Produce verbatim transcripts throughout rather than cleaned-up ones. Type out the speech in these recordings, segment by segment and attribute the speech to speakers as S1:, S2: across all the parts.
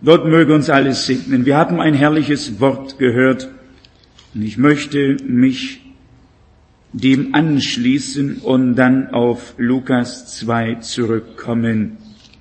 S1: Gott möge uns alles segnen. Wir haben ein herrliches Wort gehört und ich möchte mich dem anschließen und dann auf Lukas zwei zurückkommen.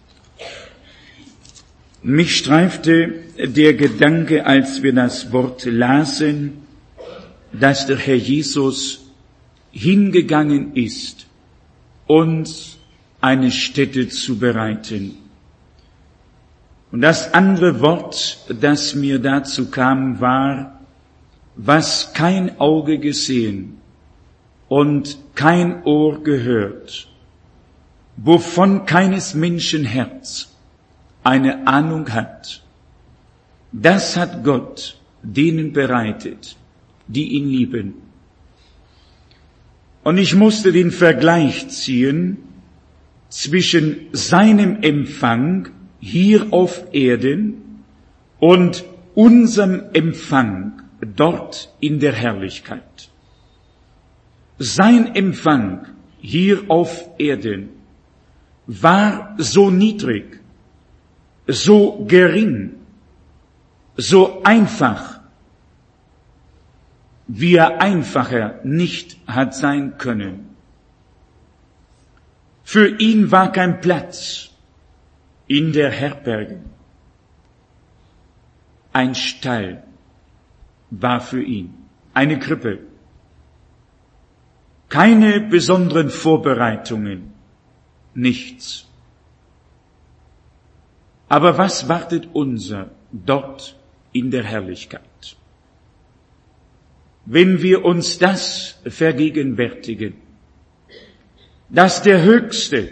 S1: Mich streifte der Gedanke, als wir das Wort lasen, dass der Herr Jesus hingegangen ist, uns eine Stätte zu bereiten. Und das andere Wort, das mir dazu kam, war, was kein Auge gesehen und kein Ohr gehört, wovon keines Menschen Herz eine Ahnung hat. Das hat Gott denen bereitet, die ihn lieben. Und ich musste den Vergleich ziehen zwischen seinem Empfang hier auf Erden und unserem Empfang dort in der Herrlichkeit. Sein Empfang hier auf Erden war so niedrig, so gering, so einfach, wie er einfacher nicht hat sein können. Für ihn war kein Platz in der Herberge. Ein Stall war für ihn, eine Krippe. Keine besonderen Vorbereitungen, nichts. Aber was wartet unser dort in der Herrlichkeit? Wenn wir uns das vergegenwärtigen, dass der Höchste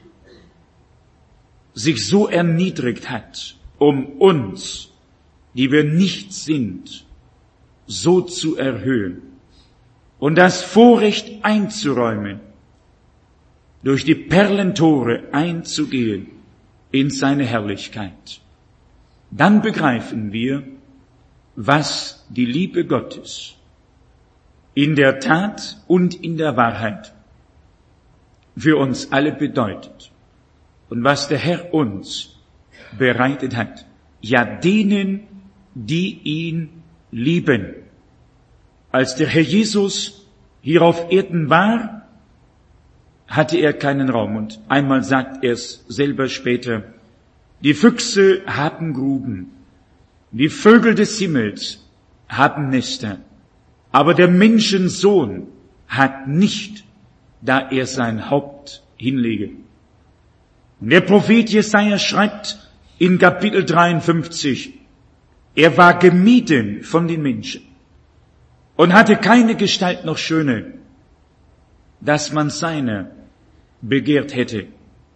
S1: sich so erniedrigt hat, um uns, die wir nichts sind, so zu erhöhen und das Vorrecht einzuräumen, durch die Perlentore einzugehen in seine Herrlichkeit, dann begreifen wir, was die Liebe Gottes in der Tat und in der Wahrheit für uns alle bedeutet und was der Herr uns bereitet hat, ja denen, die ihn lieben. Als der Herr Jesus hier auf Erden war, hatte er keinen Raum. Und einmal sagt er es selber später, die Füchse haben Gruben, die Vögel des Himmels haben Nester, aber der Menschensohn hat nicht, da er sein Haupt hinlege. Und der Prophet Jesaja schreibt in Kapitel dreiundfünfzig, er war gemieden von den Menschen und hatte keine Gestalt noch schöne, dass man seiner begehrt hätte.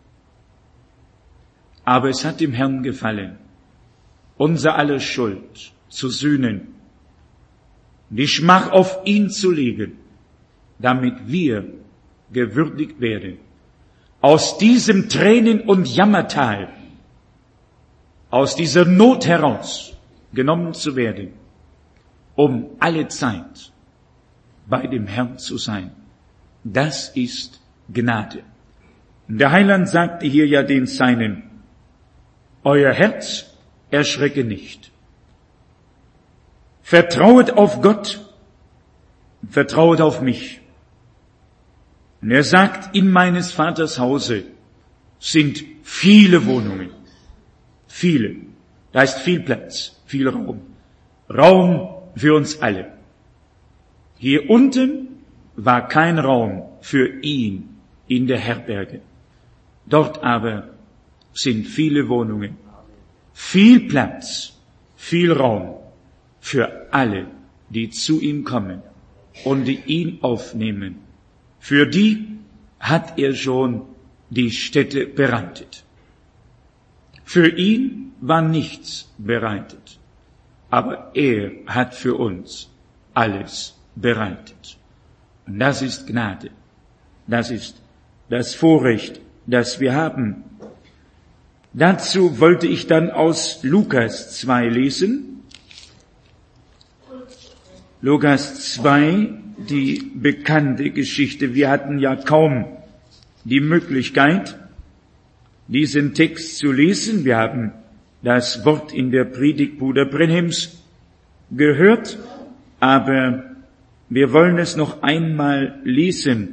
S1: Aber es hat dem Herrn gefallen, unser aller Schuld zu sühnen, die Schmach auf ihn zu legen, damit wir gewürdigt werden, aus diesem Tränen- und Jammertal, aus dieser Not heraus genommen zu werden, um alle Zeit bei dem Herrn zu sein. Das ist Gnade. Der Heiland sagte hier ja den Seinen, euer Herz erschrecke nicht. Vertrauet auf Gott, vertrauet auf mich. Und er sagt, in meines Vaters Hause sind viele Wohnungen. Viele. Da ist viel Platz, viel Raum. Raum für uns alle. Hier unten war kein Raum für ihn in der Herberge. Dort aber sind viele Wohnungen, viel Platz, viel Raum für alle, die zu ihm kommen und die ihn aufnehmen. Für die hat er schon die Stätte bereitet. Für ihn war nichts bereitet, aber er hat für uns alles bereitet. Und das ist Gnade. Das ist das Vorrecht, das wir haben. Dazu wollte ich dann aus Lukas zwei lesen. Lukas zwei, die bekannte Geschichte. Wir hatten ja kaum die Möglichkeit, diesen Text zu lesen. Wir haben das Wort in der Predigt Bruder Brenhems gehört, aber wir wollen es noch einmal lesen.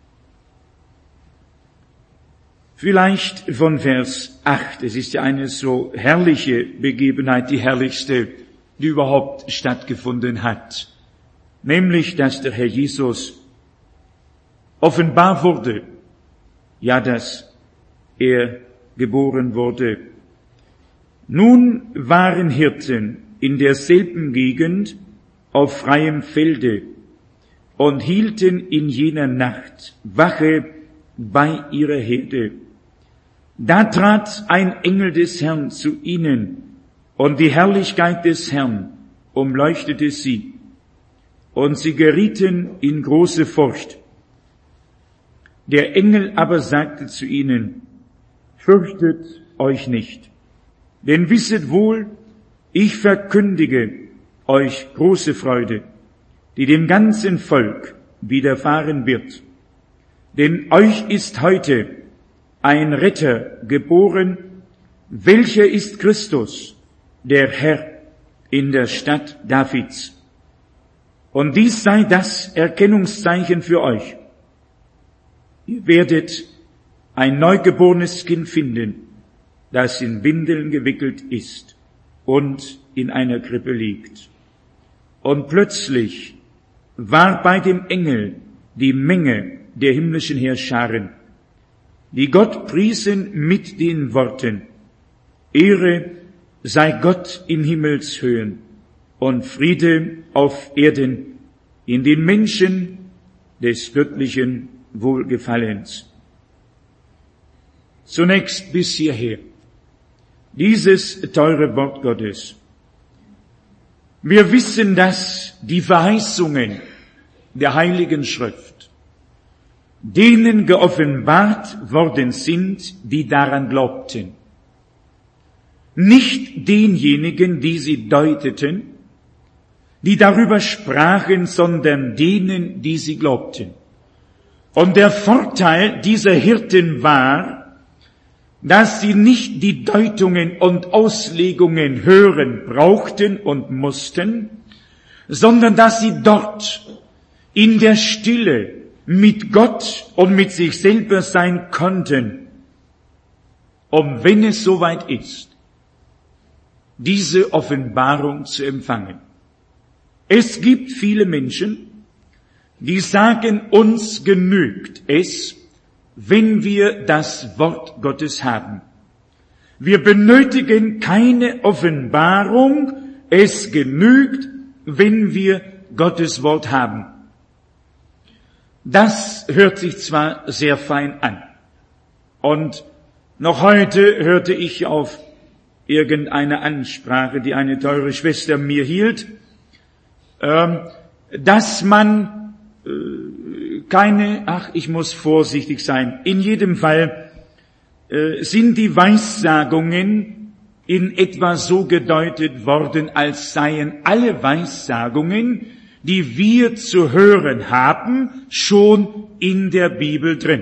S1: Vielleicht von Vers acht. Es ist ja eine so herrliche Begebenheit, die herrlichste, die überhaupt stattgefunden hat. Nämlich, dass der Herr Jesus offenbar wurde, ja, dass er geboren wurde. Nun waren Hirten in derselben Gegend auf freiem Felde und hielten in jener Nacht Wache bei ihrer Herde. Da trat ein Engel des Herrn zu ihnen, und die Herrlichkeit des Herrn umleuchtete sie, und sie gerieten in große Furcht. Der Engel aber sagte zu ihnen: Fürchtet euch nicht, denn wisset wohl, ich verkündige euch große Freude, die dem ganzen Volk widerfahren wird. Denn euch ist heute ein Retter geboren, welcher ist Christus, der Herr, in der Stadt Davids. Und dies sei das Erkennungszeichen für euch. Ihr werdet ein neugeborenes Kind finden, das in Windeln gewickelt ist und in einer Krippe liegt. Und plötzlich war bei dem Engel die Menge der himmlischen Heerscharen, die Gott priesen mit den Worten: Ehre sei Gott in Himmelshöhen und Friede auf Erden in den Menschen des göttlichen Wohlgefallens. Zunächst bis hierher dieses teure Wort Gottes. Wir wissen, dass die Verheißungen der Heiligen Schrift denen geoffenbart worden sind, die daran glaubten. Nicht denjenigen, die sie deuteten, die darüber sprachen, sondern denen, die sie glaubten. Und der Vorteil dieser Hirten war, dass sie nicht die Deutungen und Auslegungen hören brauchten und mussten, sondern dass sie dort in der Stille mit Gott und mit sich selber sein konnten, um, wenn es soweit ist, diese Offenbarung zu empfangen. Es gibt viele Menschen, die sagen, uns genügt es, wenn wir das Wort Gottes haben. Wir benötigen keine Offenbarung, es genügt, wenn wir Gottes Wort haben. Das hört sich zwar sehr fein an, und noch heute hörte ich auf irgendeine Ansprache, die eine teure Schwester mir hielt, dass man keine, ach, ich muss vorsichtig sein, in jedem Fall sind die Weissagungen in etwa so gedeutet worden, als seien alle Weissagungen, die wir zu hören haben, schon in der Bibel drin.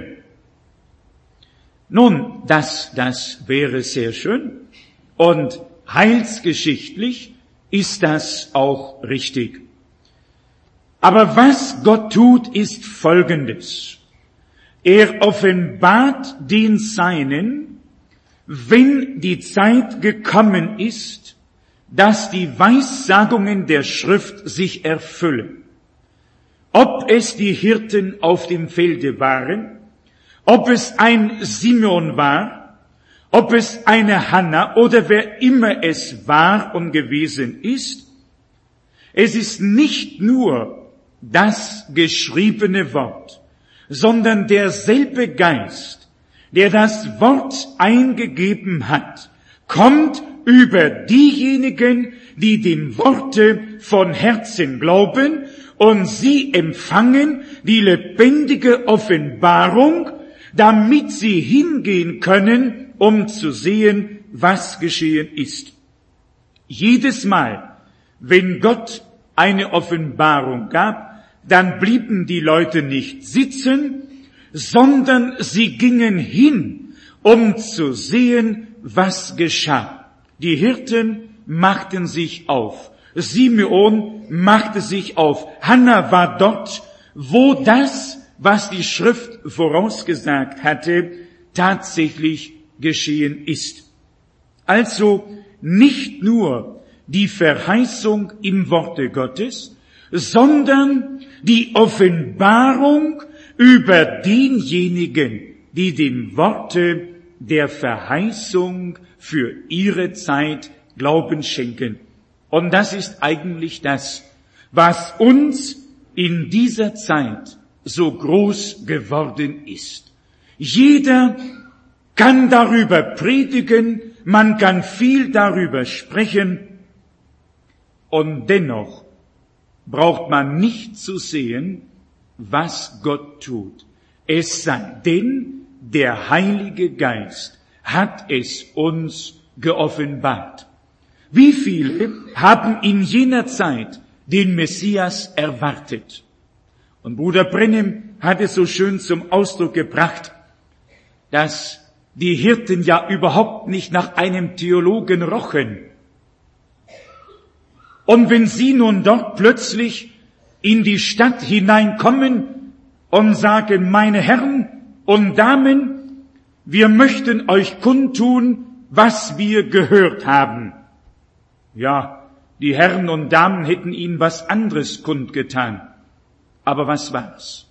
S1: Nun, das, das wäre sehr schön, und heilsgeschichtlich ist das auch richtig. Aber was Gott tut, ist Folgendes. Er offenbart den Seinen, wenn die Zeit gekommen ist, dass die Weissagungen der Schrift sich erfüllen. Ob es die Hirten auf dem Felde waren, ob es ein Simeon war, ob es eine Hannah oder wer immer es war und gewesen ist, es ist nicht nur das geschriebene Wort, sondern derselbe Geist, der das Wort eingegeben hat, kommt über diejenigen, die dem Worte von Herzen glauben, und sie empfangen die lebendige Offenbarung, damit sie hingehen können, um zu sehen, was geschehen ist. Jedes Mal, wenn Gott eine Offenbarung gab, dann blieben die Leute nicht sitzen, sondern sie gingen hin, um zu sehen, was geschah. Die Hirten machten sich auf. Simeon machte sich auf. Hannah war dort, wo das, was die Schrift vorausgesagt hatte, tatsächlich geschehen ist. Also nicht nur die Verheißung im Worte Gottes, sondern die Offenbarung über denjenigen, die dem Worte der Verheißung für ihre Zeit Glauben schenken. Und das ist eigentlich das, was uns in dieser Zeit so groß geworden ist. Jeder kann darüber predigen, man kann viel darüber sprechen, und dennoch braucht man nicht zu sehen, was Gott tut. Es sei denn, der Heilige Geist hat es uns geoffenbart. Wie viele haben in jener Zeit den Messias erwartet? Und Bruder Brennim hat es so schön zum Ausdruck gebracht, dass die Hirten ja überhaupt nicht nach einem Theologen rochen. Und wenn sie nun dort plötzlich in die Stadt hineinkommen und sagen, meine Herren und Damen, wir möchten euch kundtun, was wir gehört haben. Ja, die Herren und Damen hätten ihnen was anderes kundgetan. Aber was war's?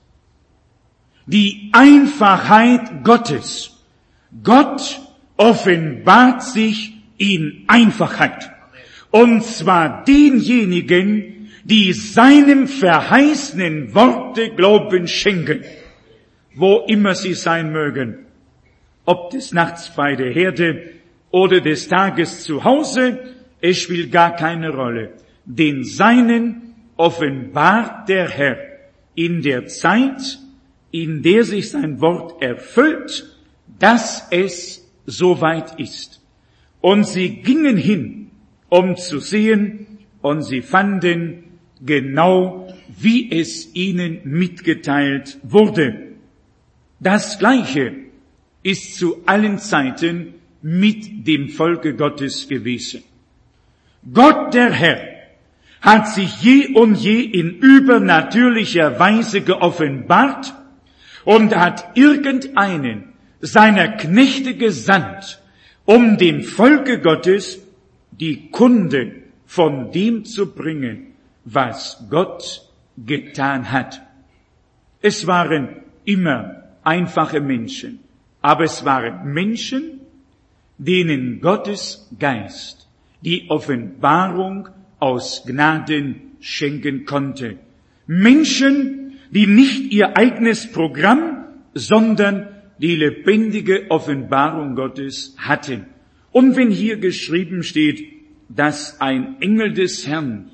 S1: Die Einfachheit Gottes. Gott offenbart sich in Einfachheit. Und zwar denjenigen, die seinem verheißenen Worte Glauben schenken, wo immer sie sein mögen. Ob des Nachts bei der Herde oder des Tages zu Hause, es spielt gar keine Rolle. Den Seinen offenbart der Herr in der Zeit, in der sich sein Wort erfüllt, dass es soweit ist. Und sie gingen hin, um zu sehen, und sie fanden genau, wie es ihnen mitgeteilt wurde. Das Gleiche ist zu allen Zeiten mit dem Volke Gottes gewesen. Gott, der Herr, hat sich je und je in übernatürlicher Weise geoffenbart und hat irgendeinen seiner Knechte gesandt, um dem Volke Gottes die Kunde von dem zu bringen, was Gott getan hat. Es waren immer einfache Menschen, aber es waren Menschen, denen Gottes Geist die Offenbarung aus Gnaden schenken konnte. Menschen, die nicht ihr eigenes Programm, sondern die lebendige Offenbarung Gottes hatten. Und wenn hier geschrieben steht, dass ein Engel des Herrn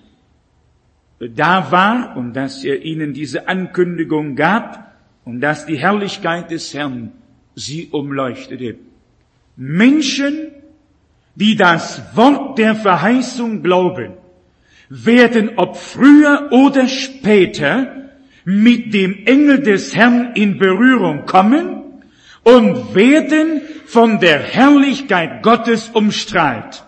S1: da war und dass er ihnen diese Ankündigung gab und dass die Herrlichkeit des Herrn sie umleuchtete. Menschen, die das Wort der Verheißung glauben, werden ob früher oder später mit dem Engel des Herrn in Berührung kommen und werden von der Herrlichkeit Gottes umstrahlt.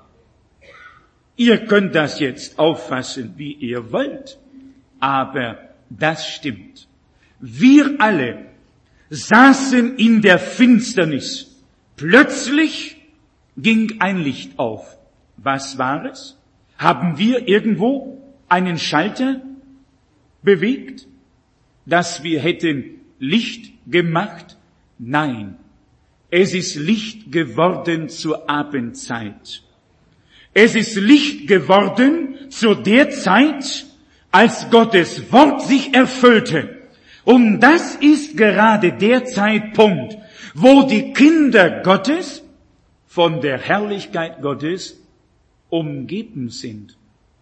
S1: Ihr könnt das jetzt auffassen, wie ihr wollt, aber das stimmt. Wir alle saßen in der Finsternis. Plötzlich ging ein Licht auf. Was war es? Haben wir irgendwo einen Schalter bewegt, dass wir hätten Licht gemacht? Nein, es ist Licht geworden zur Abendzeit. Es ist Licht geworden zu der Zeit, als Gottes Wort sich erfüllte. Und das ist gerade der Zeitpunkt, wo die Kinder Gottes von der Herrlichkeit Gottes umgeben sind.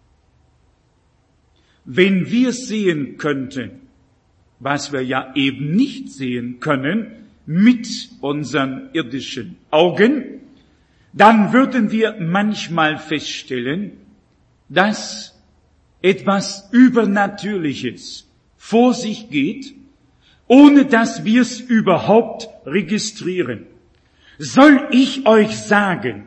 S1: Wenn wir sehen könnten, was wir ja eben nicht sehen können mit unseren irdischen Augen, dann würden wir manchmal feststellen, dass etwas Übernatürliches vor sich geht, ohne dass wir es überhaupt registrieren. Soll ich euch sagen,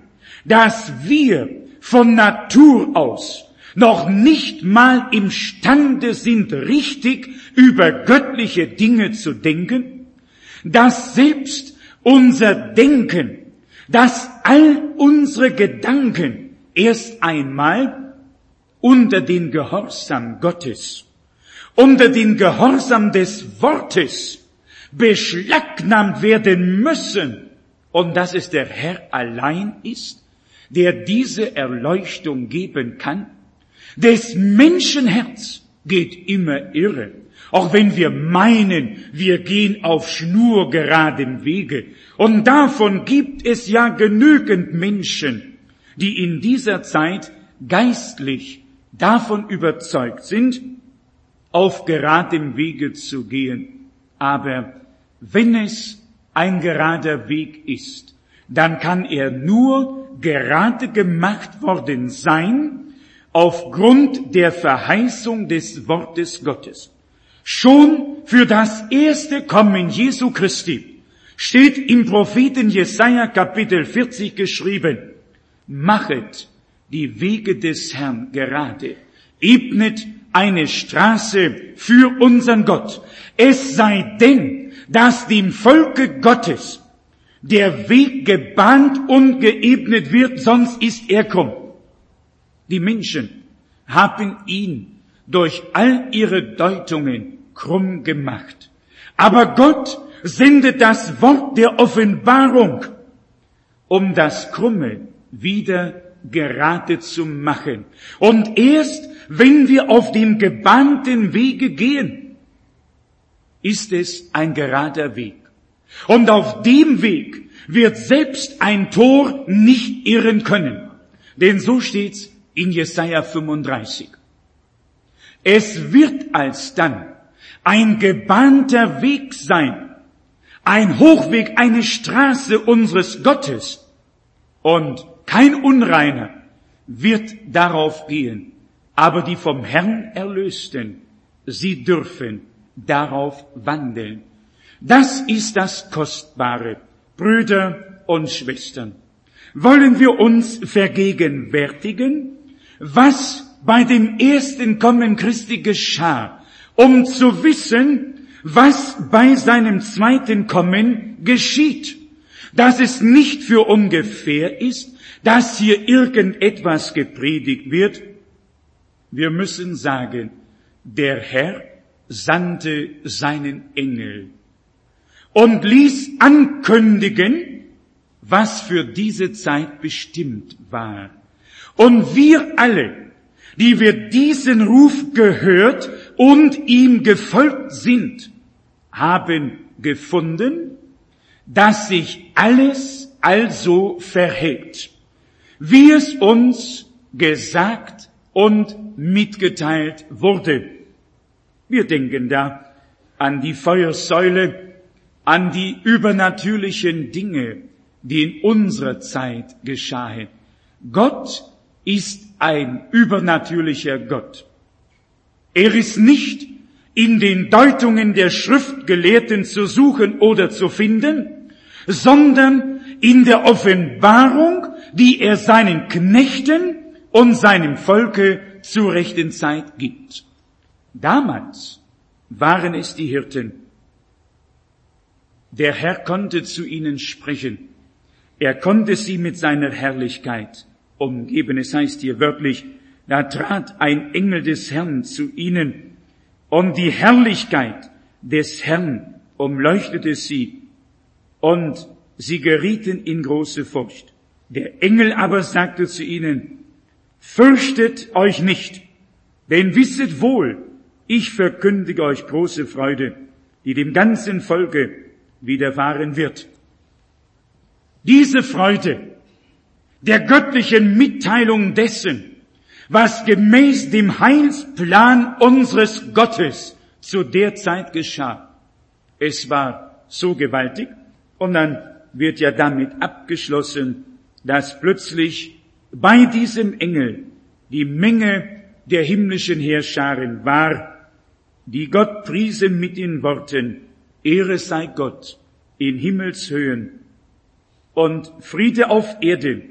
S1: dass wir von Natur aus noch nicht mal imstande sind, richtig über göttliche Dinge zu denken, dass selbst unser Denken, dass all unsere Gedanken erst einmal unter den Gehorsam Gottes, unter den Gehorsam des Wortes beschlagnahmt werden müssen, und dass es der Herr allein ist, der diese Erleuchtung geben kann. Des Menschenherz geht immer irre, auch wenn wir meinen, wir gehen auf schnurgeradem Wege. Und davon gibt es ja genügend Menschen, die in dieser Zeit geistlich davon überzeugt sind, auf geradem Wege zu gehen. Aber wenn es ein gerader Weg ist, dann kann er nur gerade gemacht worden sein, aufgrund der Verheißung des Wortes Gottes. Schon für das erste Kommen Jesu Christi steht im Propheten Jesaja Kapitel vierzig geschrieben: Machet die Wege des Herrn gerade, ebnet eine Straße für unseren Gott. Es sei denn, dass dem Volke Gottes der Weg gebahnt und geebnet wird, sonst ist er krumm. Die Menschen haben ihn durch all ihre Deutungen krumm gemacht. Aber Gott sendet das Wort der Offenbarung, um das Krumme wieder gerade zu machen. Und erst wenn wir auf dem gebahnten Wege gehen, ist es ein gerader Weg. Und auf dem Weg wird selbst ein Tor nicht irren können. Denn so steht's in Jesaja fünfunddreißig. Es wird alsdann ein gebahnter Weg sein, ein Hochweg, eine Straße unseres Gottes. Und kein Unreiner wird darauf gehen. Aber die vom Herrn Erlösten, sie dürfen darauf wandeln. Das ist das Kostbare, Brüder und Schwestern. Wollen wir uns vergegenwärtigen, was bei dem ersten Kommen Christi geschah, um zu wissen, was bei seinem zweiten Kommen geschieht. Dass es nicht für ungefähr ist, dass hier irgendetwas gepredigt wird. Wir müssen sagen, der Herr sandte seinen Engel und ließ ankündigen, was für diese Zeit bestimmt war. Und wir alle, die wir diesen Ruf gehört und ihm gefolgt sind, haben gefunden, dass sich alles also verhält, wie es uns gesagt und mitgeteilt wurde. Wir denken da an die Feuersäule, an die übernatürlichen Dinge, die in unserer Zeit geschahen. Gott ist ein übernatürlicher Gott. Er ist nicht in den Deutungen der Schriftgelehrten zu suchen oder zu finden, sondern in der Offenbarung, die er seinen Knechten und seinem Volke zur rechten Zeit gibt. Damals waren es die Hirten. Der Herr konnte zu ihnen sprechen. Er konnte sie mit seiner Herrlichkeit umgeben. Es heißt hier wörtlich, da trat ein Engel des Herrn zu ihnen und die Herrlichkeit des Herrn umleuchtete sie und sie gerieten in große Furcht. Der Engel aber sagte zu ihnen, fürchtet euch nicht, denn wisset wohl, ich verkündige euch große Freude, die dem ganzen Volke widerfahren wird. Diese Freude der göttlichen Mitteilung dessen, was gemäß dem Heilsplan unseres Gottes zu der Zeit geschah. Es war so gewaltig, und dann wird ja damit abgeschlossen, dass plötzlich bei diesem Engel die Menge der himmlischen Heerscharen war, die Gott priesen mit den Worten, Ehre sei Gott in Himmelshöhen und Friede auf Erden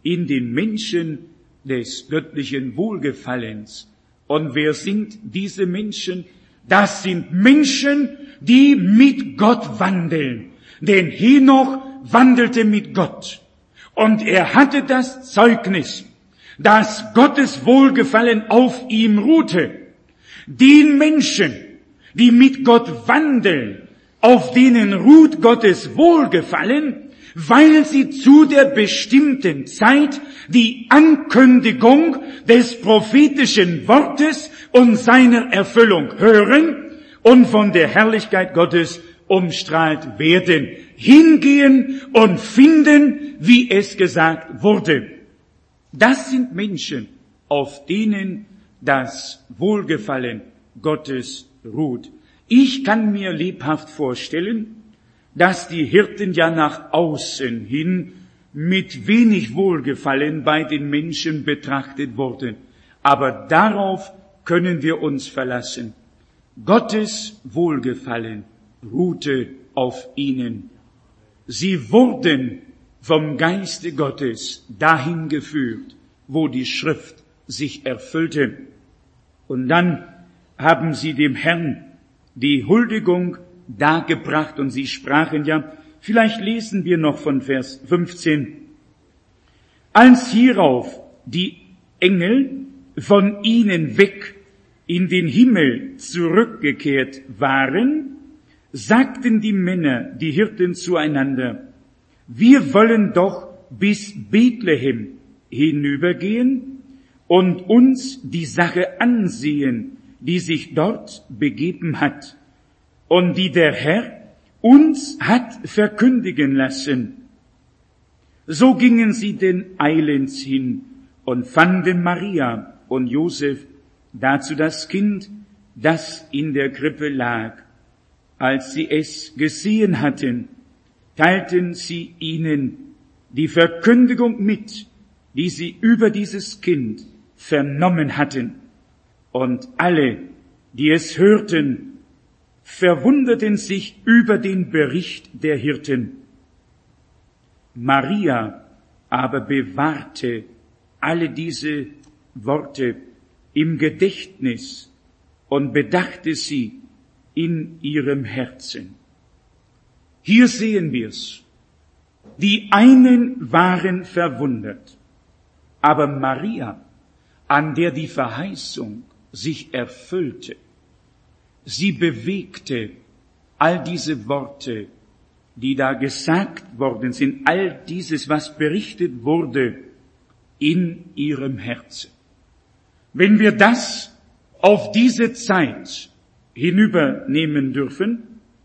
S1: in den Menschen des göttlichen Wohlgefallens. Und wer sind diese Menschen? Das sind Menschen, die mit Gott wandeln. Denn Henoch wandelte mit Gott. Und er hatte das Zeugnis, dass Gottes Wohlgefallen auf ihm ruhte. Den Menschen, die mit Gott wandeln, auf denen ruht Gottes Wohlgefallen, weil sie zu der bestimmten Zeit die Ankündigung des prophetischen Wortes und seiner Erfüllung hören und von der Herrlichkeit Gottes umstrahlt werden, hingehen und finden, wie es gesagt wurde. Das sind Menschen, auf denen das Wohlgefallen Gottes ruht. Ich kann mir lebhaft vorstellen, dass die Hirten ja nach außen hin mit wenig Wohlgefallen bei den Menschen betrachtet wurden. Aber darauf können wir uns verlassen. Gottes Wohlgefallen ruhte auf ihnen. Sie wurden vom Geiste Gottes dahin geführt, wo die Schrift sich erfüllte. Und dann haben sie dem Herrn die Huldigung dargebracht und sie sprachen ja, vielleicht lesen wir noch von Vers fünfzehn. Als hierauf die Engel von ihnen weg in den Himmel zurückgekehrt waren, sagten die Männer, die Hirten zueinander, wir wollen doch bis Bethlehem hinübergehen und uns die Sache ansehen, die sich dort begeben hat und die der Herr uns hat verkündigen lassen. So gingen sie denn eilends hin und fanden Maria und Josef, dazu das Kind, das in der Krippe lag. Als sie es gesehen hatten, teilten sie ihnen die Verkündigung mit, die sie über dieses Kind vernommen hatten. Und alle, die es hörten, verwunderten sich über den Bericht der Hirten. Maria aber bewahrte alle diese Worte im Gedächtnis und bedachte sie in ihrem Herzen. Hier sehen wir's. Die einen waren verwundert, aber Maria, an der die Verheißung sich erfüllte, sie bewegte all diese Worte, die da gesagt worden sind, all dieses, was berichtet wurde, in ihrem Herzen. Wenn wir das auf diese Zeit hinübernehmen dürfen,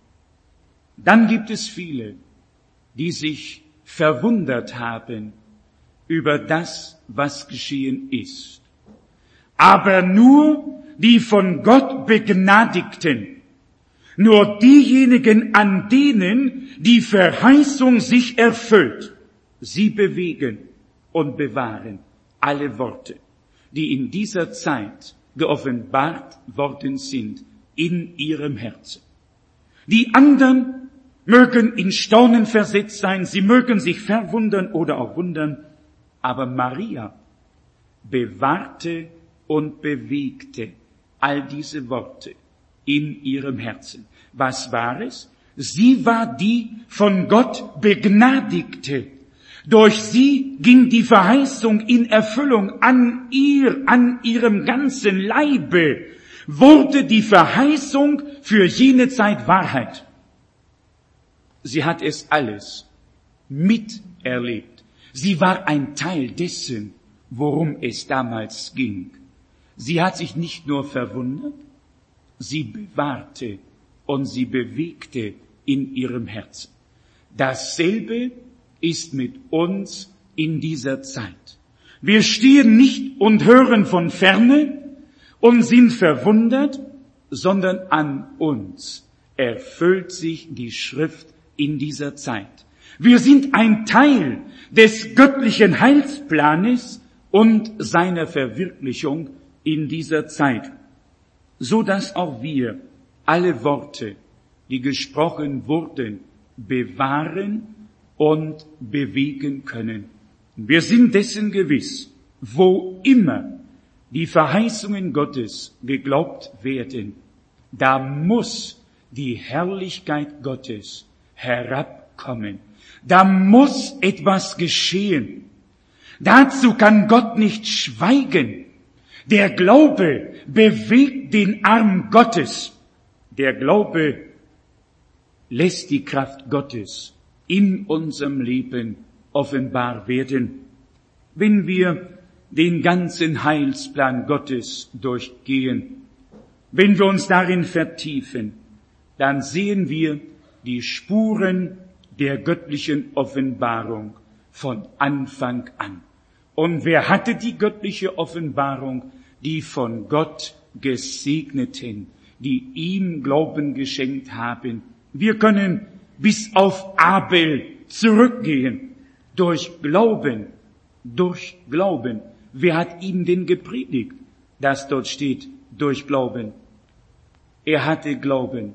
S1: dann gibt es viele, die sich verwundert haben über das, was geschehen ist. Aber nur die von Gott Begnadigten, nur diejenigen, an denen die Verheißung sich erfüllt, sie bewegen und bewahren alle Worte, die in dieser Zeit geoffenbart worden sind, in ihrem Herzen. Die anderen mögen in Staunen versetzt sein, sie mögen sich verwundern oder auch wundern, aber Maria bewahrte und bewegte all diese Worte in ihrem Herzen. Was war es? Sie war die von Gott Begnadigte. Durch sie ging die Verheißung in Erfüllung. An ihr, an ihrem ganzen Leibe wurde die Verheißung für jene Zeit Wahrheit. Sie hat es alles miterlebt. Sie war ein Teil dessen, worum es damals ging. Sie hat sich nicht nur verwundert, sie bewahrte und sie bewegte in ihrem Herzen. Dasselbe ist mit uns in dieser Zeit. Wir stehen nicht und hören von ferne und sind verwundert, sondern an uns erfüllt sich die Schrift in dieser Zeit. Wir sind ein Teil des göttlichen Heilsplanes und seiner Verwirklichung in dieser Zeit, so dass auch wir alle Worte, die gesprochen wurden, bewahren und bewegen können. Wir sind dessen gewiss, wo immer die Verheißungen Gottes geglaubt werden, da muss die Herrlichkeit Gottes herabkommen. Da muss etwas geschehen. Dazu kann Gott nicht schweigen. Der Glaube bewegt den Arm Gottes. Der Glaube lässt die Kraft Gottes in unserem Leben offenbar werden. Wenn wir den ganzen Heilsplan Gottes durchgehen, wenn wir uns darin vertiefen, dann sehen wir die Spuren der göttlichen Offenbarung von Anfang an. Und wer hatte die göttliche Offenbarung? Die von Gott Gesegneten, die ihm Glauben geschenkt haben. Wir können bis auf Abel zurückgehen. Durch Glauben, durch Glauben. Wer hat ihm denn gepredigt? Das dort steht, durch Glauben. Er hatte Glauben.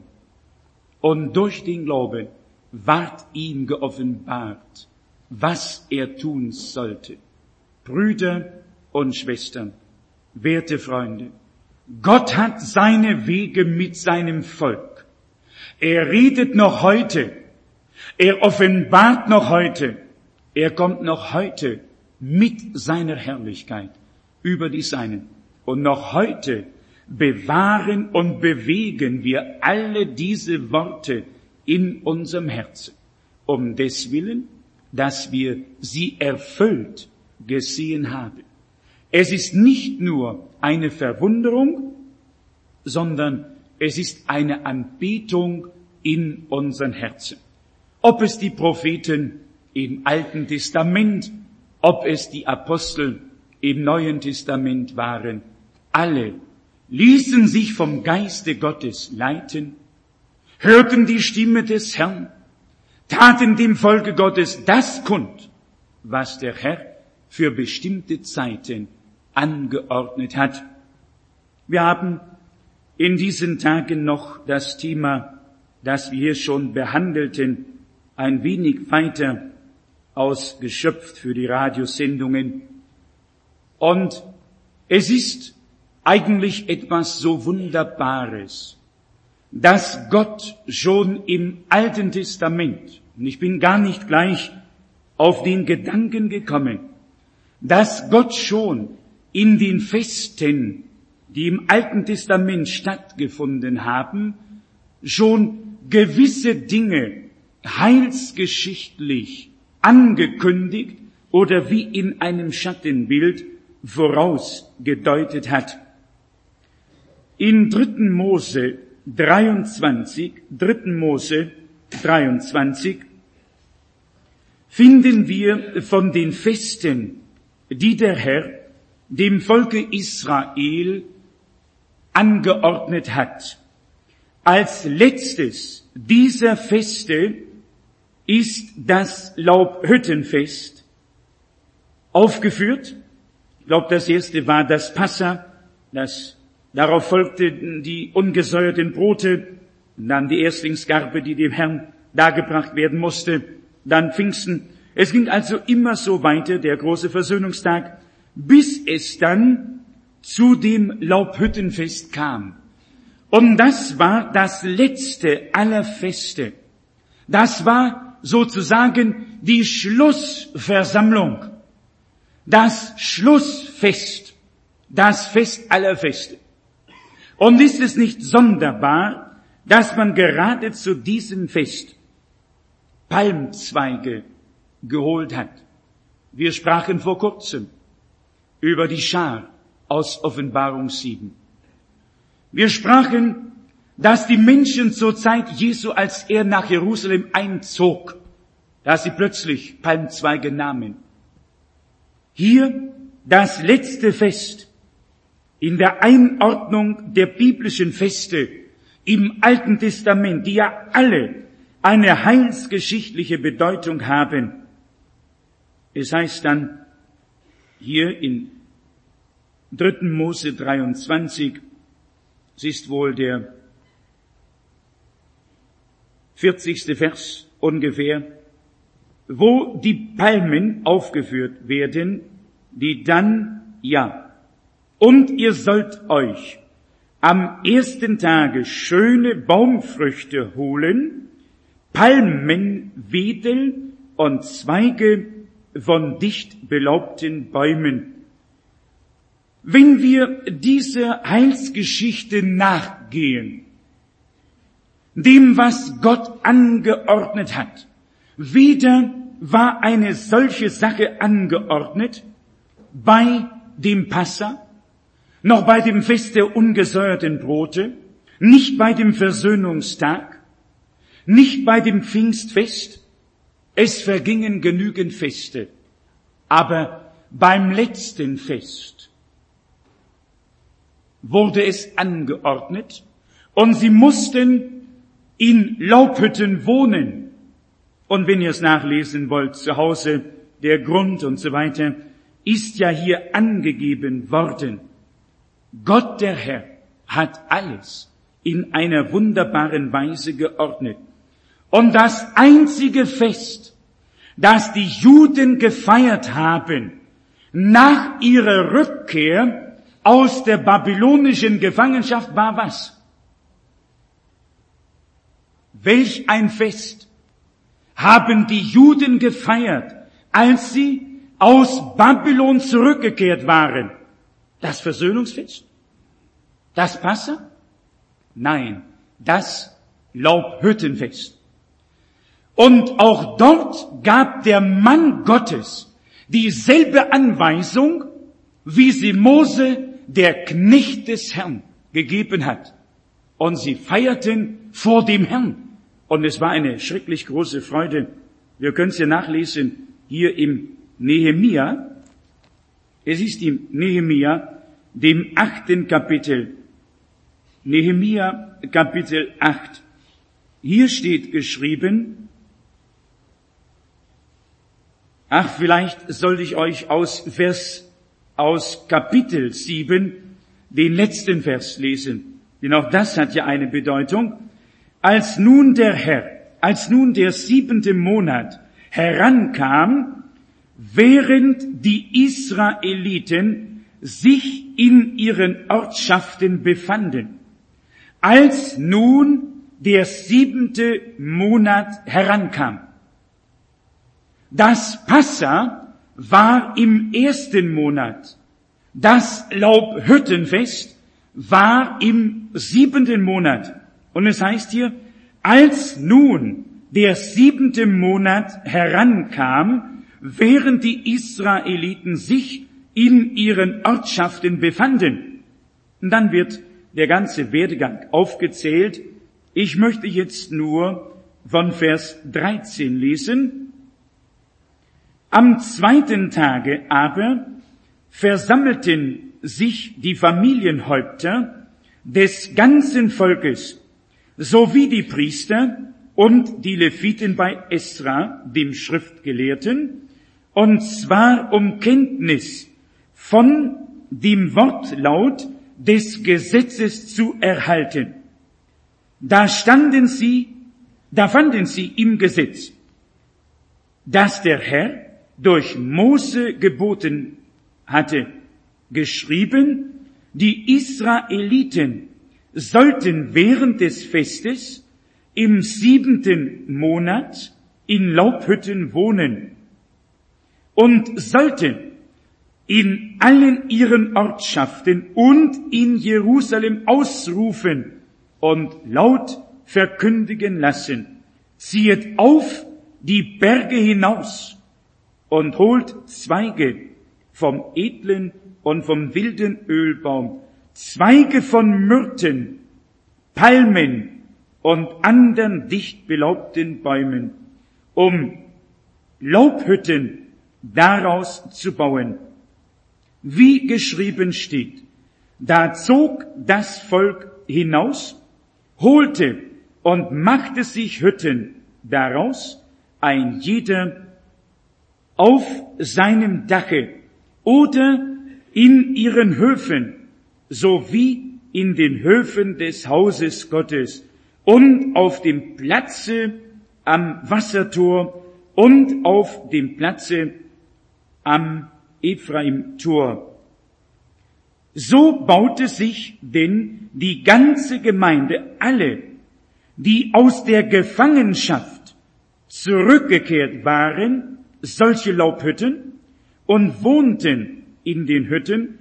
S1: Und durch den Glauben ward ihm geoffenbart, was er tun sollte. Brüder und Schwestern, werte Freunde, Gott hat seine Wege mit seinem Volk. Er redet noch heute. Er offenbart noch heute. Er kommt noch heute mit seiner Herrlichkeit über die Seinen. Und noch heute bewahren und bewegen wir alle diese Worte in unserem Herzen, um des Willen, dass wir sie erfüllt gesehen haben. Es ist nicht nur eine Verwunderung, sondern es ist eine Anbetung in unseren Herzen. Ob es die Propheten im Alten Testament, ob es die Apostel im Neuen Testament waren, alle ließen sich vom Geiste Gottes leiten, hörten die Stimme des Herrn, taten dem Volke Gottes das kund, was der Herr für bestimmte Zeiten angeordnet hat. Wir haben in diesen Tagen noch das Thema, das wir hier schon behandelten, ein wenig weiter ausgeschöpft für die Radiosendungen. Und es ist eigentlich etwas so Wunderbares, dass Gott schon im Alten Testament, und ich bin gar nicht gleich auf den Gedanken gekommen, dass Gott schon in den Festen, die im Alten Testament stattgefunden haben, schon gewisse Dinge heilsgeschichtlich angekündigt oder wie in einem Schattenbild vorausgedeutet hat. In dritten Mose dreiundzwanzig, dritten Mose dreiundzwanzig finden wir von den Festen, die der Herr dem Volke Israel angeordnet hat. Als letztes dieser Feste ist das Laubhüttenfest aufgeführt. Ich glaube, das erste war das Passa, das darauf folgte die ungesäuerten Brote, dann die Erstlingsgarbe, die dem Herrn dargebracht werden musste, dann Pfingsten. Es ging also immer so weiter, der große Versöhnungstag, bis es dann zu dem Laubhüttenfest kam. Und das war das letzte aller Feste. Das war sozusagen die Schlussversammlung, das Schlussfest, das Fest aller Feste. Und ist es nicht sonderbar, dass man gerade zu diesem Fest Palmzweige geholt hat? Wir sprachen vor kurzem über die Schar aus Offenbarung sieben. Wir sprachen, dass die Menschen zur Zeit Jesu, als er nach Jerusalem einzog, dass sie plötzlich Palmzweige nahmen. Hier das letzte Fest in der Einordnung der biblischen Feste im Alten Testament, die ja alle eine heilsgeschichtliche Bedeutung haben. Es heißt dann hier in dritten Mose dreiundzwanzig, es ist wohl der vierzigste Vers ungefähr, wo die Palmen aufgeführt werden, die dann, ja, und ihr sollt euch am ersten Tage schöne Baumfrüchte holen, Palmen, Wedel und Zweige von dicht belaubten Bäumen. Wenn wir dieser Heilsgeschichte nachgehen, dem, was Gott angeordnet hat, weder war eine solche Sache angeordnet bei dem Passa, noch bei dem Fest der ungesäuerten Brote, nicht bei dem Versöhnungstag, nicht bei dem Pfingstfest. Es vergingen genügend Feste, aber beim letzten Fest wurde es angeordnet und sie mussten in Laubhütten wohnen. Und wenn ihr es nachlesen wollt, zu Hause, der Grund und so weiter, ist ja hier angegeben worden. Gott der Herr hat alles in einer wunderbaren Weise geordnet. Und das einzige Fest, das die Juden gefeiert haben, nach ihrer Rückkehr aus der babylonischen Gefangenschaft, war was? Welch ein Fest haben die Juden gefeiert, als sie aus Babylon zurückgekehrt waren? Das Versöhnungsfest? Das Passa? Nein, das Laubhüttenfest. Und auch dort gab der Mann Gottes dieselbe Anweisung, wie sie Mose, der Knecht des Herrn, gegeben hat. Und sie feierten vor dem Herrn. Und es war eine schrecklich große Freude. Wir können es ja nachlesen hier im Nehemia. Es ist im Nehemia, dem achten Kapitel. Nehemia, Kapitel acht. Hier steht geschrieben, ach, vielleicht sollte ich euch aus Vers, aus Kapitel sieben, den letzten Vers lesen. Denn auch das hat ja eine Bedeutung. Als nun der Herr, als nun der siebente Monat herankam, während die Israeliten sich in ihren Ortschaften befanden. Als nun der siebente Monat herankam. Das Passa war im ersten Monat. Das Laubhüttenfest war im siebenten Monat. Und es heißt hier, als nun der siebente Monat herankam, während die Israeliten sich in ihren Ortschaften befanden. Und dann wird der ganze Werdegang aufgezählt. Ich möchte jetzt nur von Vers dreizehn lesen. Am zweiten Tage aber versammelten sich die Familienhäupter des ganzen Volkes, sowie die Priester und die Leviten bei Esra, dem Schriftgelehrten, und zwar um Kenntnis von dem Wortlaut des Gesetzes zu erhalten. Da standen sie, da fanden sie im Gesetz, dass der Herr durch Mose geboten hatte, geschrieben, die Israeliten sollten während des Festes im siebenten Monat in Laubhütten wohnen und sollten in allen ihren Ortschaften und in Jerusalem ausrufen und laut verkündigen lassen, ziehet auf die Berge hinaus und holt Zweige vom edlen und vom wilden Ölbaum, Zweige von Myrten, Palmen und andern dicht belaubten Bäumen, um Laubhütten daraus zu bauen. Wie geschrieben steht, da zog das Volk hinaus, holte und machte sich Hütten daraus, ein jeder auf seinem Dache oder in ihren Höfen, sowie in den Höfen des Hauses Gottes und auf dem Platze am Wassertor und auf dem Platze am Ephraim-Tor. So baute sich denn die ganze Gemeinde, alle, die aus der Gefangenschaft zurückgekehrt waren, solche Laubhütten und wohnten in den Hütten.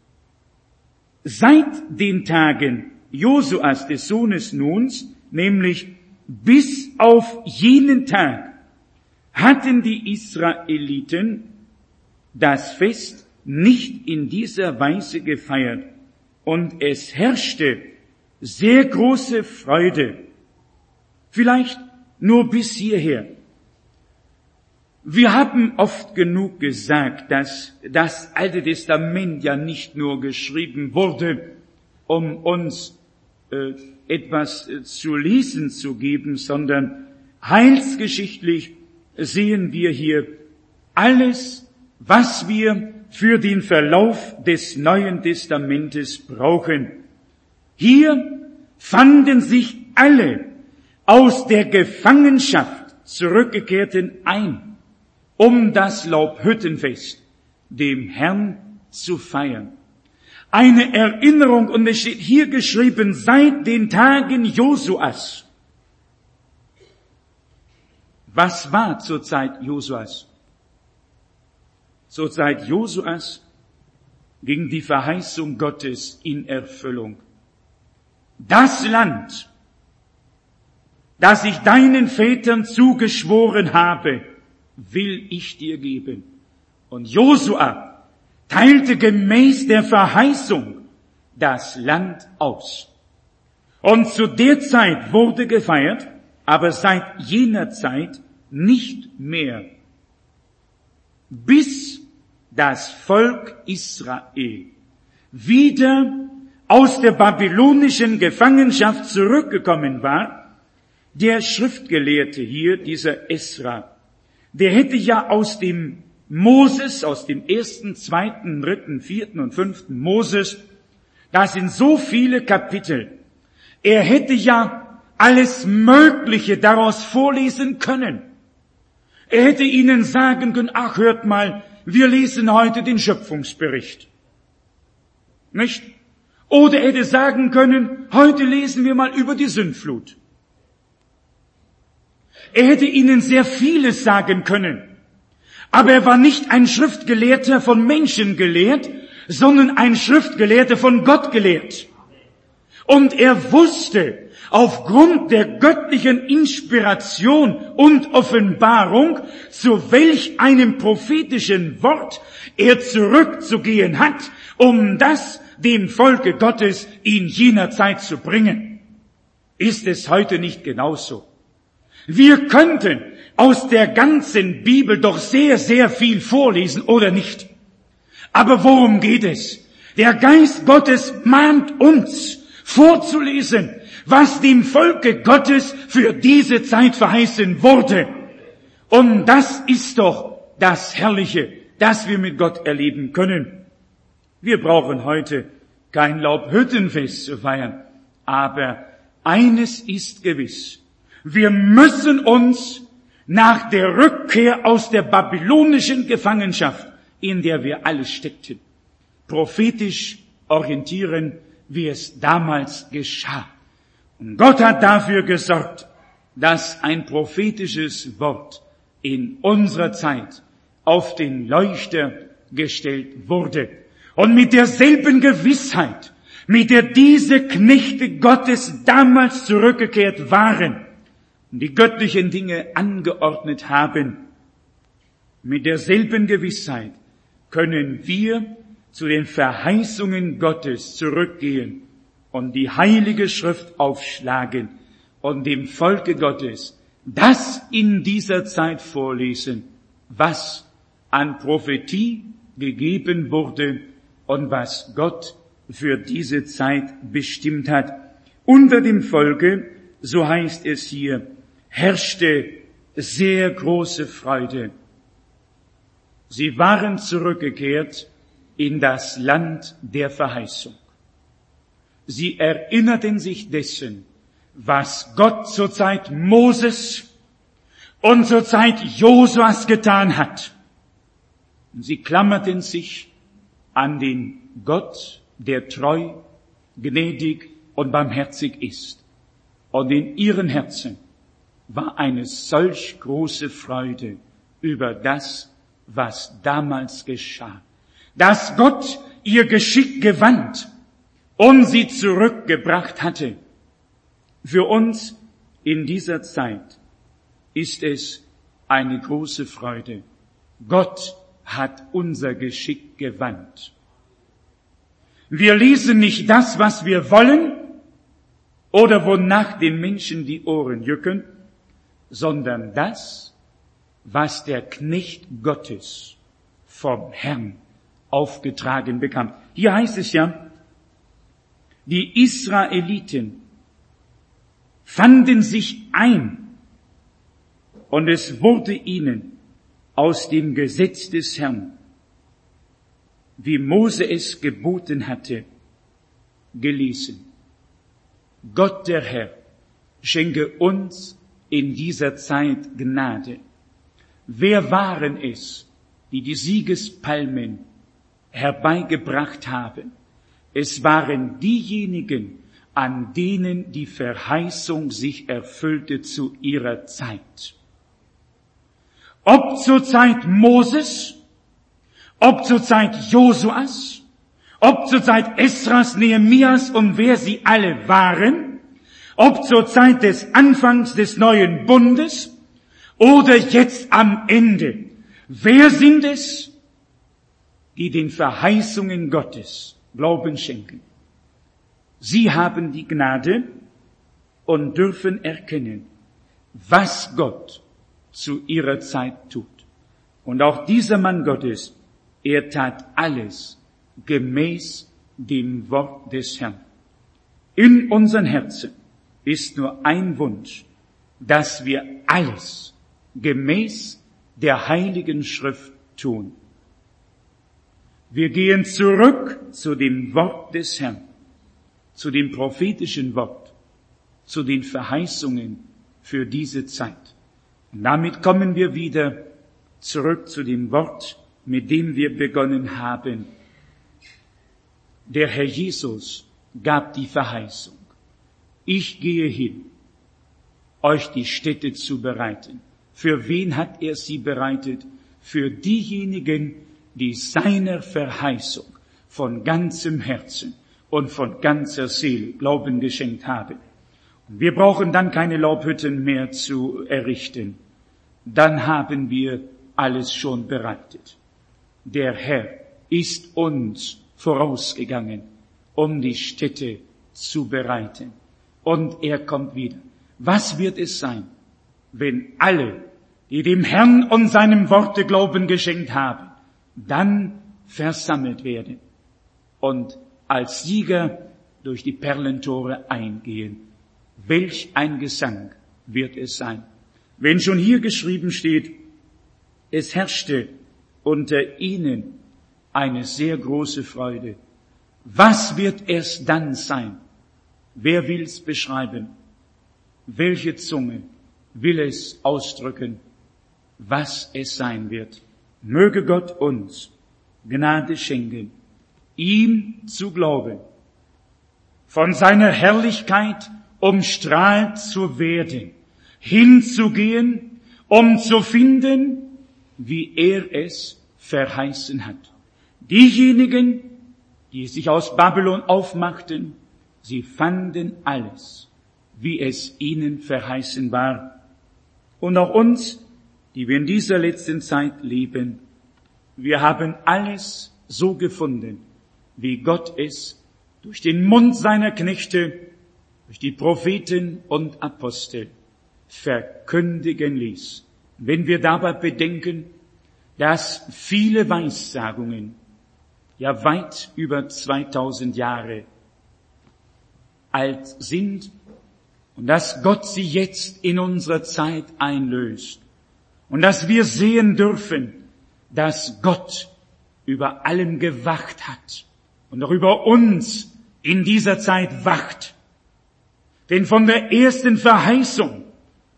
S1: Seit den Tagen Josuas des Sohnes Nuns, nämlich bis auf jenen Tag, hatten die Israeliten das Fest nicht in dieser Weise gefeiert, und es herrschte sehr große Freude. Vielleicht nur bis hierher. Wir haben oft genug gesagt, dass das Alte Testament ja nicht nur geschrieben wurde, um uns äh, etwas äh, zu lesen zu geben, sondern heilsgeschichtlich sehen wir hier alles, was wir für den Verlauf des Neuen Testamentes brauchen. Hier fanden sich alle aus der Gefangenschaft Zurückgekehrten ein, um das Laubhüttenfest dem Herrn zu feiern. Eine Erinnerung, und es steht hier geschrieben, seit den Tagen Josuas. Was war zur Zeit Josuas? Zur Zeit Josuas ging die Verheißung Gottes in Erfüllung. Das Land, das ich deinen Vätern zugeschworen habe, will ich dir geben. Und Josua teilte gemäß der Verheißung das Land aus. Und zu der Zeit wurde gefeiert, aber seit jener Zeit nicht mehr, bis das Volk Israel wieder aus der babylonischen Gefangenschaft zurückgekommen war. Der Schriftgelehrte hier, dieser Esra, der hätte ja aus dem Moses, aus dem ersten, zweiten, dritten, vierten und fünften Moses, da sind so viele Kapitel, er hätte ja alles Mögliche daraus vorlesen können. Er hätte ihnen sagen können, ach, hört mal, wir lesen heute den Schöpfungsbericht. Nicht? Oder er hätte sagen können, heute lesen wir mal über die Sündflut. Er hätte ihnen sehr vieles sagen können. Aber er war nicht ein Schriftgelehrter von Menschen gelehrt, sondern ein Schriftgelehrter von Gott gelehrt. Und er wusste, aufgrund der göttlichen Inspiration und Offenbarung, zu welch einem prophetischen Wort er zurückzugehen hat, um das dem Volke Gottes in jener Zeit zu bringen. Ist es heute nicht genauso? Wir könnten aus der ganzen Bibel doch sehr, sehr viel vorlesen, oder nicht? Aber worum geht es? Der Geist Gottes mahnt uns, vorzulesen, was dem Volke Gottes für diese Zeit verheißen wurde. Und das ist doch das Herrliche, das wir mit Gott erleben können. Wir brauchen heute kein Laubhüttenfest zu feiern, aber eines ist gewiss. Wir müssen uns nach der Rückkehr aus der babylonischen Gefangenschaft, in der wir alle steckten, prophetisch orientieren, wie es damals geschah. Und Gott hat dafür gesorgt, dass ein prophetisches Wort in unserer Zeit auf den Leuchter gestellt wurde. Und mit derselben Gewissheit, mit der diese Knechte Gottes damals zurückgekehrt waren und die göttlichen Dinge angeordnet haben, mit derselben Gewissheit können wir zu den Verheißungen Gottes zurückgehen und die Heilige Schrift aufschlagen und dem Volke Gottes das in dieser Zeit vorlesen, was an Prophetie gegeben wurde und was Gott für diese Zeit bestimmt hat. Unter dem Volke, so heißt es hier, herrschte sehr große Freude. Sie waren zurückgekehrt in das Land der Verheißung. Sie erinnerten sich dessen, was Gott zur Zeit Moses und zur Zeit Josuas getan hat. Und sie klammerten sich an den Gott, der treu, gnädig und barmherzig ist. Und in ihren Herzen war eine solch große Freude über das, was damals geschah, dass Gott ihr Geschick gewandt und sie zurückgebracht hatte. Für uns in dieser Zeit ist es eine große Freude. Gott hat unser Geschick gewandt. Wir lesen nicht das, was wir wollen oder wonach den Menschen die Ohren jucken, sondern das, was der Knecht Gottes vom Herrn aufgetragen bekam. Hier heißt es ja, die Israeliten fanden sich ein und es wurde ihnen aus dem Gesetz des Herrn, wie Mose es geboten hatte, gelesen. Gott der Herr schenke uns in dieser Zeit Gnade. Wer waren es, die die Siegespalmen herbeigebracht haben? Es waren diejenigen, an denen die Verheißung sich erfüllte zu ihrer Zeit. Ob zur Zeit Moses, ob zur Zeit Josuas, ob zur Zeit Esras, Nehemias und wer sie alle waren, ob zur Zeit des Anfangs des neuen Bundes oder jetzt am Ende. Wer sind es, die den Verheißungen Gottes Glauben schenken? Sie haben die Gnade und dürfen erkennen, was Gott zu ihrer Zeit tut. Und auch dieser Mann Gottes, er tat alles gemäß dem Wort des Herrn. In unseren Herzen ist nur ein Wunsch, dass wir alles gemäß der Heiligen Schrift tun. Wir gehen zurück zu dem Wort des Herrn, zu dem prophetischen Wort, zu den Verheißungen für diese Zeit. Und damit kommen wir wieder zurück zu dem Wort, mit dem wir begonnen haben. Der Herr Jesus gab die Verheißung: Ich gehe hin, euch die Stätte zu bereiten. Für wen hat er sie bereitet? Für diejenigen, die seiner Verheißung von ganzem Herzen und von ganzer Seele Glauben geschenkt haben. Und wir brauchen dann keine Laubhütten mehr zu errichten. Dann haben wir alles schon bereitet. Der Herr ist uns vorausgegangen, um die Stätte zu bereiten. Und er kommt wieder. Was wird es sein, wenn alle, die dem Herrn und seinem Worte Glauben geschenkt haben, dann versammelt werden und als Sieger durch die Perlentore eingehen? Welch ein Gesang wird es sein, wenn schon hier geschrieben steht, es herrschte unter ihnen eine sehr große Freude. Was wird es dann sein? Wer will's beschreiben? Welche Zunge will es ausdrücken, was es sein wird? Möge Gott uns Gnade schenken, ihm zu glauben, von seiner Herrlichkeit umstrahlt zu werden, hinzugehen, um zu finden, wie er es verheißen hat. Diejenigen, die sich aus Babylon aufmachten, sie fanden alles, wie es ihnen verheißen war. Und auch uns, die wir in dieser letzten Zeit leben, wir haben alles so gefunden, wie Gott es durch den Mund seiner Knechte, durch die Propheten und Apostel verkündigen ließ. Wenn wir dabei bedenken, dass viele Weissagungen ja weit über zweitausend Jahre alt sind und dass Gott sie jetzt in unserer Zeit einlöst und dass wir sehen dürfen, dass Gott über allem gewacht hat und auch über uns in dieser Zeit wacht. Denn von der ersten Verheißung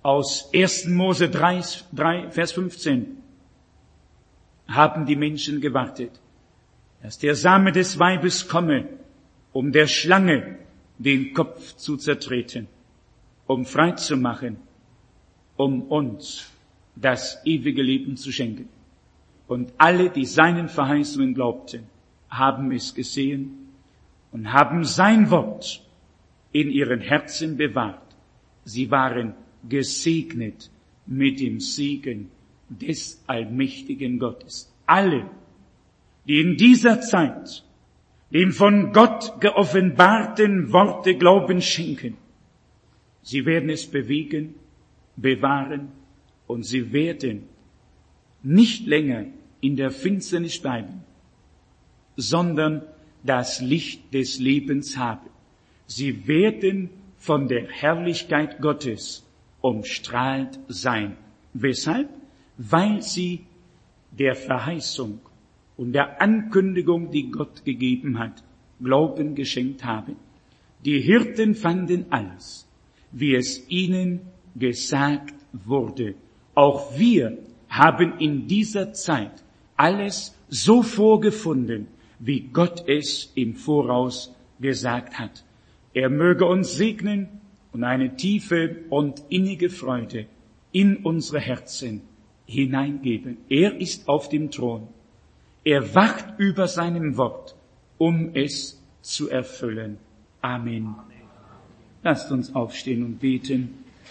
S1: Aus ersten Mose drei, drei, Vers fünfzehn haben die Menschen gewartet, dass der Same des Weibes komme, um der Schlange den Kopf zu zertreten, um frei zu machen, um uns das ewige Leben zu schenken. Und alle, die seinen Verheißungen glaubten, haben es gesehen und haben sein Wort in ihren Herzen bewahrt. Sie waren gesegnet mit dem Segen des allmächtigen Gottes. Alle, die in dieser Zeit dem von Gott geoffenbarten Worte Glauben schenken, sie werden es bewegen, bewahren und sie werden nicht länger in der Finsternis bleiben, sondern das Licht des Lebens haben. Sie werden von der Herrlichkeit Gottes umstrahlt sein. Weshalb? Weil sie der Verheißung und der Ankündigung, die Gott gegeben hat, Glauben geschenkt haben. Die Hirten fanden alles, wie es ihnen gesagt wurde. Auch wir haben in dieser Zeit alles so vorgefunden, wie Gott es im Voraus gesagt hat. Er möge uns segnen und eine tiefe und innige Freude in unsere Herzen hineingeben. Er ist auf dem Thron. Er wacht über seinem Wort, um es zu erfüllen. Amen. Lasst uns aufstehen und beten.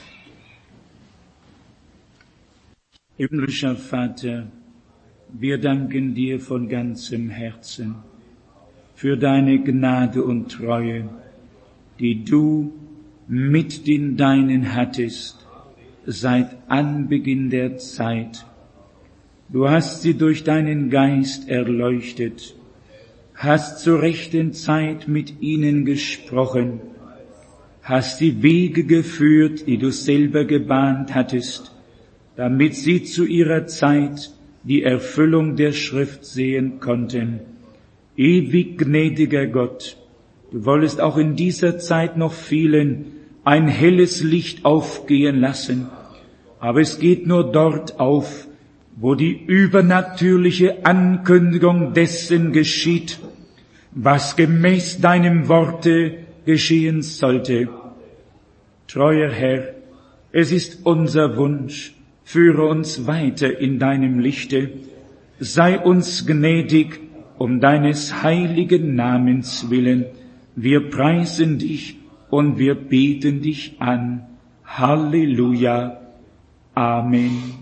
S1: Himmlischer Vater, wir danken dir von ganzem Herzen für deine Gnade und Treue, die du mit den Deinen hattest seit Anbeginn der Zeit. Du hast sie durch deinen Geist erleuchtet, hast zur rechten Zeit mit ihnen gesprochen, hast die Wege geführt, die du selber gebahnt hattest, damit sie zu ihrer Zeit die Erfüllung der Schrift sehen konnten. Ewig gnädiger Gott, du wollest auch in dieser Zeit noch vielen ein helles Licht aufgehen lassen, aber es geht nur dort auf, wo die übernatürliche Ankündigung dessen geschieht, was gemäß deinem Worte geschehen sollte. Treuer Herr, es ist unser Wunsch, führe uns weiter in deinem Lichte, sei uns gnädig um deines heiligen Namens willen. Wir preisen dich und wir beten dich an. Halleluja. Amen.